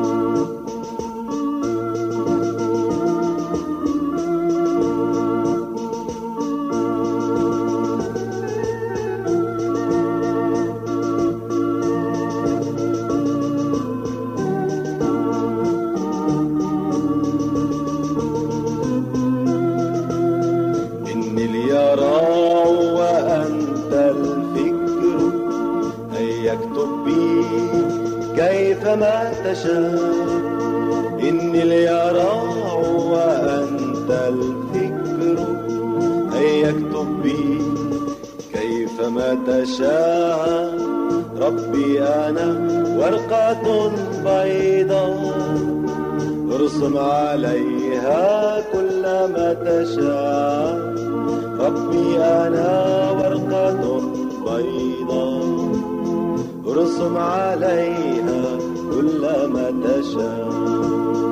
إني اليراع وأنت الفكر، هيا اكتب بي كيفما تشاء. إني اليراع وأنت الفكر، هيا اكتب بي كيفما تشاء. ربي أنا ورقة بيضاء ارسم عليها كل ما تشاء. ربي أنا ورقة بيضاء ارسم عليها كل ما تشاء.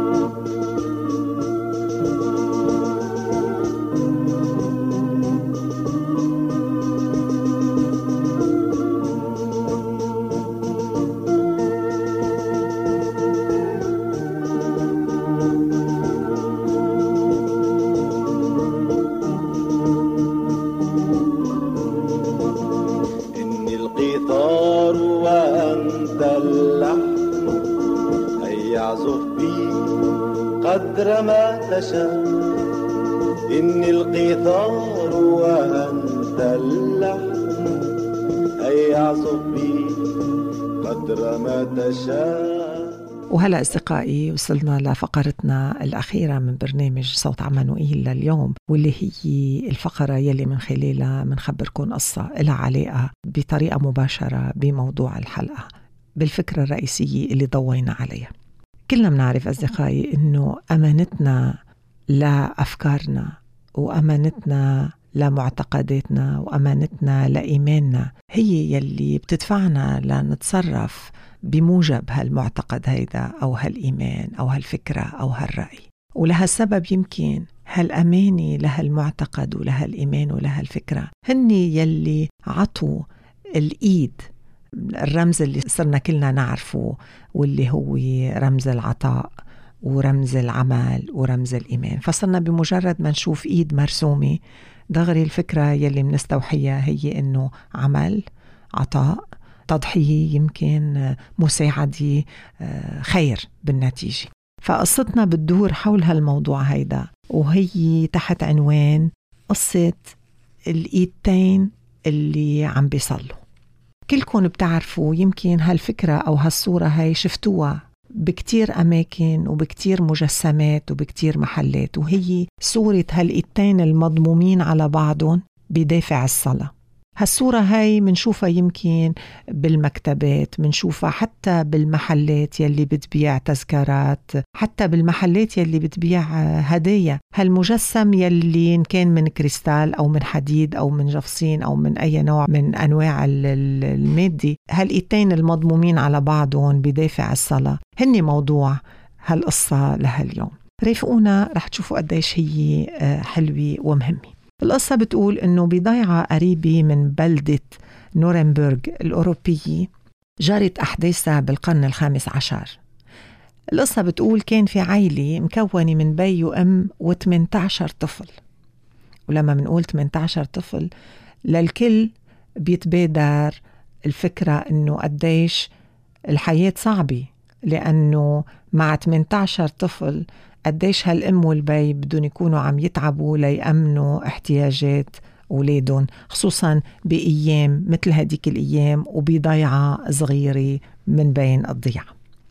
إني القيثار وأنت اللحن، هيا اعزف بي قدر ما تشاء. إني القيثار وأنت اللحن، هيا اعزف بي قدر ما تشاء. وهلأ أصدقائي وصلنا لفقرتنا الأخيرة من برنامج صوت عمانوئيل لليوم، واللي هي الفقرة يلي من خلالها منخبركم قصة لها علاقة بطريقة مباشرة بموضوع الحلقة، بالفكرة الرئيسية اللي ضوينا عليها. كلنا منعرف أصدقائي إنه أمانتنا لأفكارنا وأمانتنا لمعتقداتنا وأمانتنا لإيماننا هي يلي بتدفعنا لنتصرف بموجب هالمعتقد هيدا أو هالإيمان أو هالفكرة أو هالرأي. ولهالسبب يمكن هالأمانة لهالمعتقد ولهالإيمان ولهالفكرة هن يلي عطوا الإيد، الرمز اللي صرنا كلنا نعرفه واللي هو رمز العطاء ورمز العمل ورمز الإيمان. فصرنا بمجرد ما نشوف إيد مرسومة دغري الفكرة يلي منستوحيها هي إنه عمل، عطاء، تضحية، يمكن مساعدة، خير بالنتيجة. فقصتنا بتدور حول هالموضوع هيدا، وهي تحت عنوان قصة الإيدتين اللي عم بيصلوا. كلكم بتعرفوا يمكن هالفكرة أو هالصورة هاي شفتوها بكتير أماكن وبكتير مجسمات وبكتير محلات، وهي صورة هالإيدتين المضمومين على بعضهم بدافع الصلاة. هالصورة هاي منشوفها يمكن بالمكتبات، منشوفها حتى بالمحلات يلي بتبيع تذكارات، حتى بالمحلات يلي بتبيع هدايا. هالمجسم يلي إن كان من كريستال أو من حديد أو من جفصين أو من أي نوع من أنواع المادة، هالإيدتين المضمومين على بعضهم بدافع الصلاة هن موضوع هالقصة لهاليوم. رافقونا رح تشوفوا قديش هي حلوة ومهمة. القصة بتقول إنه بضيعة قريبة من بلدة نورنبرغ الأوروبية جرت أحداثها بالقرن ال15. القصة بتقول كان في عائلة مكونة من بي وأم و18 طفل، ولما منقول 18 طفل للكل بيتبادر الفكرة إنه قديش الحياة صعبة، لأنه مع 18 طفل قديش هالأم والبي بدون يكونوا عم يتعبوا ليأمنوا احتياجات أولادهم، خصوصا بأيام مثل هديك الأيام وبضيعة صغيرة من بين الضيعة.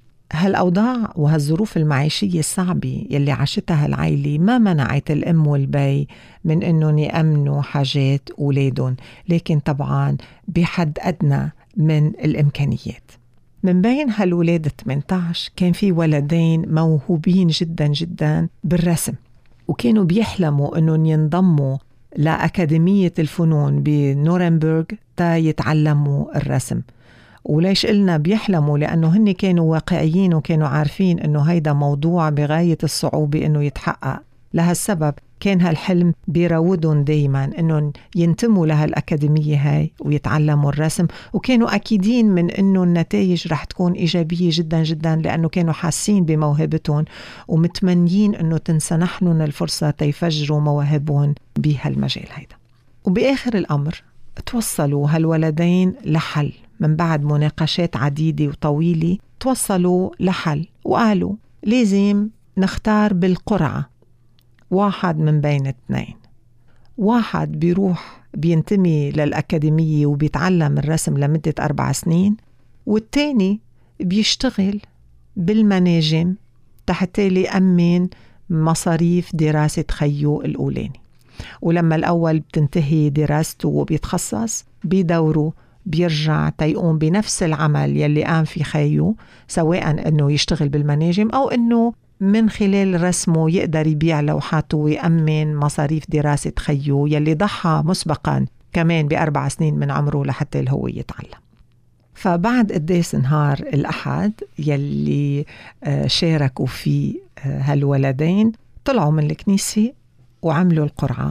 هالأوضاع وهالظروف المعيشية الصعبة يلي عاشتها العائلة ما منعت الأم والبي من أنهم يأمنوا حاجات أولادهم، لكن طبعا بحد أدنى من الإمكانيات. من بين هالولاد 18 كان في ولدين موهوبين جدا جدا بالرسم، وكانوا بيحلموا أنهم ينضموا لأكاديمية الفنون بنورنبرغ تا يتعلموا الرسم. وليش قلنا بيحلموا؟ لأنه هن كانوا واقعيين وكانوا عارفين أنه هيدا موضوع بغاية الصعوبة أنه يتحقق. لهالسبب كان هالحلم بيراودون دايما أنهم ينتموا لهالأكاديمية هاي ويتعلموا الرسم، وكانوا أكيدين من أنه النتائج رح تكون إيجابية جدا جدا، لأنه كانوا حاسين بموهبتهم ومتمنيين أنه تنسنح لهم الفرصة تيفجروا مواهبهم بهالمجال هيدا. وبآخر الأمر توصلوا هالولدين لحل، من بعد مناقشات عديدة وطويلة توصلوا لحل وقالوا لازم نختار بالقرعة واحد من بين اثنين. واحد بيروح بينتمي للأكاديمية وبيتعلم الرسم لمدة 4 سنين، والتاني بيشتغل بالمناجم تحت ليأمن مصاريف دراسة خيو الأولاني. ولما الأول بتنتهي دراسته وبيتخصص بدوره بيرجع تيقوم بنفس العمل يلي قام في خيو، سواء أنه يشتغل بالمناجم أو أنه من خلال رسمه يقدر يبيع لوحاته ويأمن مصاريف دراسة خيو يلي ضحى مسبقا كمان ب4 سنين من عمره لحتى هو يتعلم. فبعد قديس نهار الأحد يلي شاركوا فيه هالولدين طلعوا من الكنيسة وعملوا القرعة،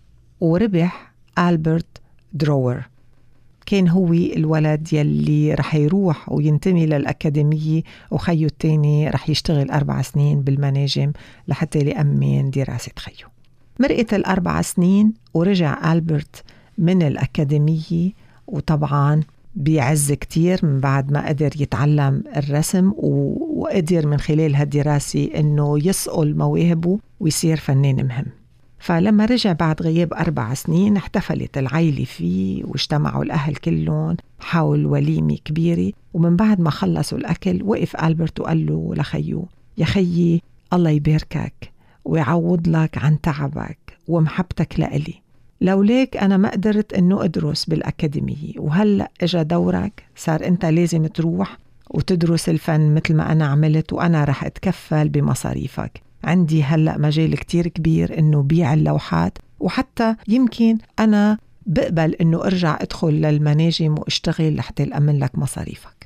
وربح ألبرت دروور. كان هو الولد يلي رح يروح وينتمي للأكاديمية، وخيو التاني رح يشتغل 4 سنين بالمناجم لحتى يأمن دراسة خيو. مرقت 4 سنين ورجع ألبرت من الأكاديمية، وطبعا بيعز كتير من بعد ما قدر يتعلم الرسم وقدر من خلال هالدراسة إنه يصقل مواهبه ويصير فنان مهم. فلما رجع بعد غياب 4 سنين احتفلت العائلة فيه واجتمعوا الأهل كلهم حول وليمة كبيرة. ومن بعد ما خلصوا الأكل وقف ألبرت وقال له لخيو: يا خيي الله يباركك ويعوض لك عن تعبك ومحبتك لإلي، لولاك أنا ما قدرت أنه أدرس بالأكاديمية، وهلأ إجا دورك، صار أنت لازم تروح وتدرس الفن مثل ما أنا عملت، وأنا رح أتكفل بمصاريفك. عندي هلأ مجال كتير كبير إنه بيع اللوحات، وحتى يمكن أنا بقبل إنه أرجع أدخل للمناجم واشتغل لحتى أأمن لك مصاريفك.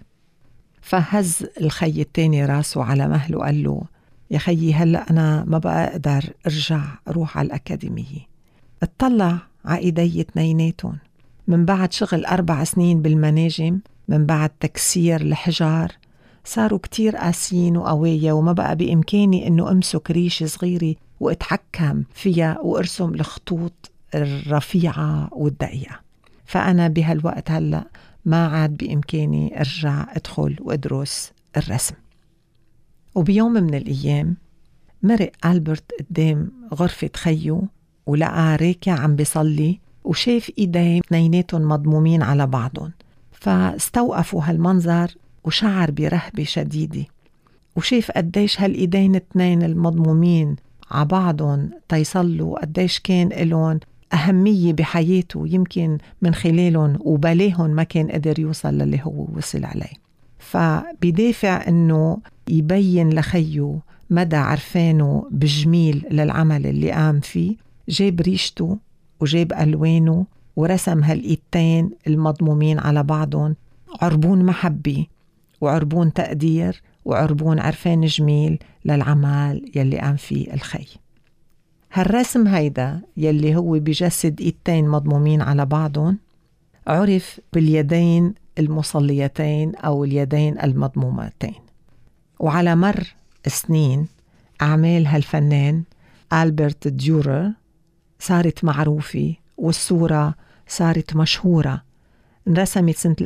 فهز الخي التاني راسه على مهله وقال له: يا خيي هلأ أنا ما بقى أقدر أرجع أروح على الأكاديمية. اطلع على إيدي اتنيناتهم، من بعد شغل 4 سنين بالمناجم، من بعد تكسير الحجار، صاروا كتير قاسيين وقوية، وما بقى بإمكاني إنه أمسك ريشة صغيرة وأتحكم فيها وأرسم الخطوط الرفيعة والدقيقة. فأنا بهالوقت هلأ ما عاد بإمكاني أرجع أدخل وأدرس الرسم. وبيوم من الأيام مرق ألبرت قدام غرفة خيو ولقى راكع عم بيصلي وشاف إيديه اثنيناتهم مضمومين على بعضهم، فاستوقفوا هالمنظر وشعر برهبة شديدة، وشاف قديش هالإيدين اثنين المضمومين على بعضهم تيصلوا قديش كان لهم أهمية بحياته، يمكن من خلالهم وبلاهم ما كان قدر يوصل للي هو وصل عليه. فبدافع أنه يبين لخيه مدى عرفانه بجميل للعمل اللي قام فيه، جاب ريشته وجاب ألوانه ورسم هالإيدتين المضمومين على بعضهم عربون محبة وعربون تقدير وعربون عرفان جميل للعمل يلي قام فيه الخي. هالرسم هيدا يلي هو بجسد إيدتين مضمومين على بعضهم عرف باليدين المصليتين أو اليدين المضمومتين. وعلى مر سنين أعمال هالفنان ألبرت ديورر صارت معروفة والصورة صارت مشهورة، انرسمت سنة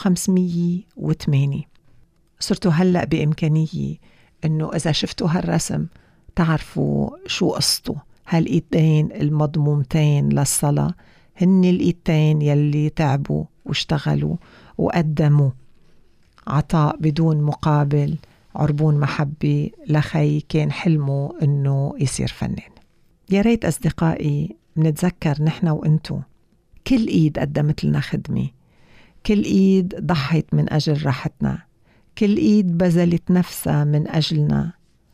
1508. صرتوا هلأ بإمكانية أنه إذا شفتوا هالرسم تعرفوا شو قصته. هالإيدين المضمومتين للصلاة هن الإيدين يلي تعبوا واشتغلوا وقدموا عطاء بدون مقابل، عربون محبة لخي كان حلمه أنه يصير فنان. يا ريت أصدقائي منتذكر نحن وإنتو كل إيد قدمت لنا خدمة، كل إيد ضحت من أجل راحتنا، كل إيد بذلت نفسها من أجلنا.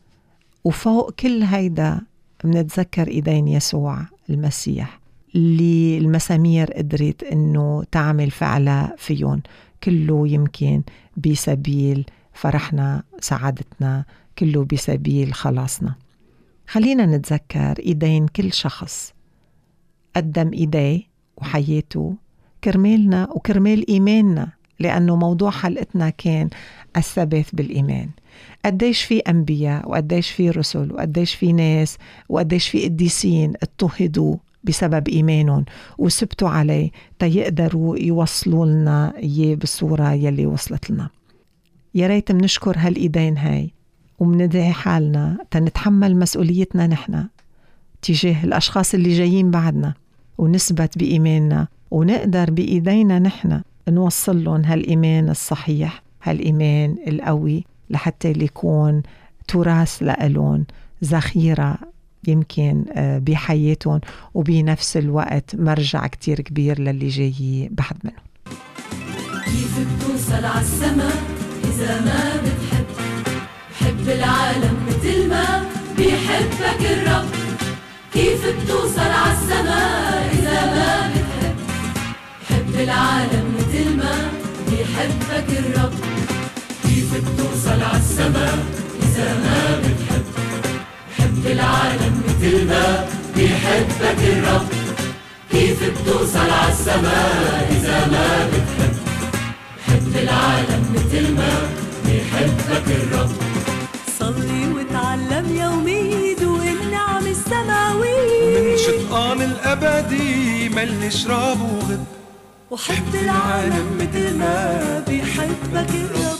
وفوق كل هيدا منتذكر إيدين يسوع المسيح اللي المسامير قدرت إنه تعمل فعلا فيهم، كله يمكن بسبيل فرحنا سعادتنا، كله بسبيل خلاصنا. خلينا نتذكر إيدين كل شخص قدم إيديه وحياته كرمالنا وكرمال إيماننا، لأنه موضوع حلقتنا كان الثبات بالإيمان. قديش في أنبياء وقديش في رسل وقديش في ناس وقديش في قديسين اضطهدوا بسبب إيمانهم وثبتوا عليه تيقدروا يوصلوا لنا إياه بالصورة يلي وصلت لنا. يا ريت منشكر هالإيدين هاي ومندعي حالنا تنتحمل مسؤوليتنا نحن تجاه الأشخاص اللي جايين بعدنا، ونثبت بإيماننا ونقدر بإيدينا نحن نوصل لهم هالإيمان الصحيح، هالإيمان القوي، لحتى يكون تراث لألون، ذخيرة يمكن بحياتهم، وبنفس الوقت مرجع كتير كبير للي جاي بعد منهم. كيف بتوصل عالسما إذا ما بتحب؟ حب العالم مثل ما بيحبك الرب. كيف بتوصل عالسما إذا ما بتحب؟ حب العالم مثل ما بيحبك الرب. كيف بتوصل عالسما إذا ما بتحب؟ حب العالم مثل ما بيحبك الرب. كيف بتوصل عالسما إذا ما بتحب؟ حب العالم مثل ما بيحبك الرب. صلي وتعلم يومي دوق النعم السماوية، من شطآن الأبدي ملش راب وغد. وحب العالم مثل ما بيحبك الرب.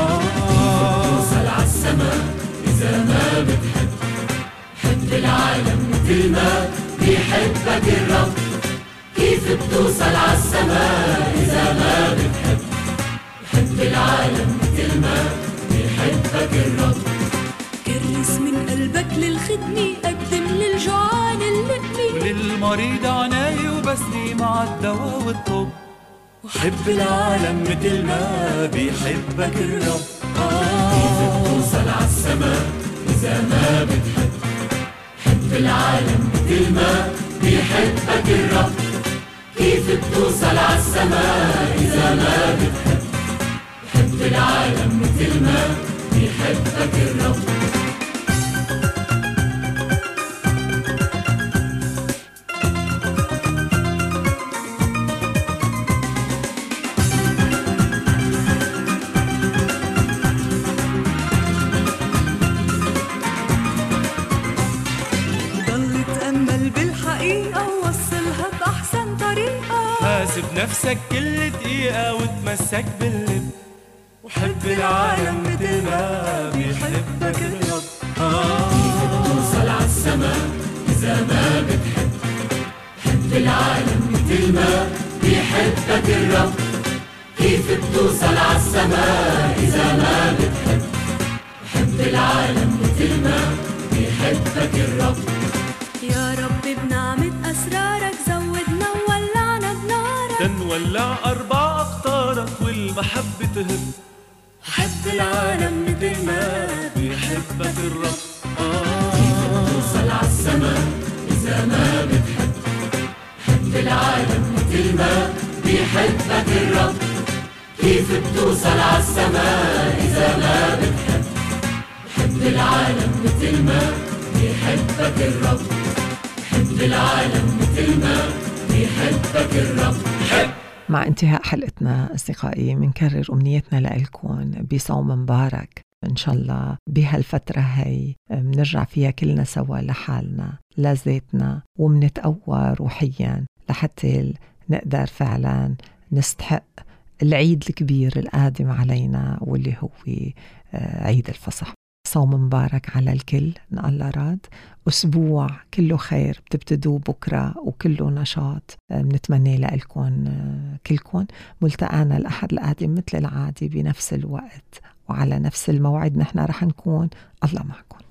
توصل عالسما إذا ما بتحب؟ حب العالم مثل ما بيحبك الرب. كيف بتوصل عالسما إذا ما بتحب؟ حب العالم مثل ما بيحبك الرب. كرس من قلبك للخدمة، قدم للجوعان اللقمة، وللمريض عناية وبسني مع الدواء والطب. وحب العالم مثل ما بيحبك الرب. كيف بتوصل عالسما إذا ما بتحب؟ حب العالم مثل ما بيحبك الرب. كيف بتوصل عالسما إذا ما بتحب؟ حب العالم مثل ما بيحبك الرب. ضل تأمل بالحقيقة ووصلها حاسب نفسك كل دقيقة وتمسك باللب، وحب العالم مثل ما بيحبك الرب. كيف بتوصل عالسما إذا ما بتحب؟ حب العالم مثل ما بيحبك الرب. كيف بتوصل عالسما إذا ما بتحب؟ حب العالم مثل ما بيحبك الرب. يا رب بنعمة أسرارك زودنا وولعنا بنارك، تنولع 4 أقطارك والمحبة تهب. حب العالم مثل ما بيحبك الرب. كيف بتوصل عالسما إذا ما بتحب؟ حب العالم مثل ما بيحبك الرب. كيف بتوصل عالسما إذا ما بتحب؟ حب العالم مثل ما بيحبك الرب. حب العالم مثل ما بيحبك الرب. مع انتهاء حلقتنا أصدقائي منكرر أمنيتنا لإلكم بصوم مبارك. إن شاء الله بهالفترة هاي منرجع فيها كلنا سوا لحالنا لذاتنا، ومنتقوى روحيا لحتى نقدر فعلا نستحق العيد الكبير القادم علينا واللي هو عيد الفصح. صوم مبارك على الكل إن الله راد. أسبوع كله خير بتبتدوا بكرة وكله نشاط بنتمنى لكم كلكم. ملتقانا الأحد القادم مثل العادي بنفس الوقت وعلى نفس الموعد. نحن رح نكون. الله معكم.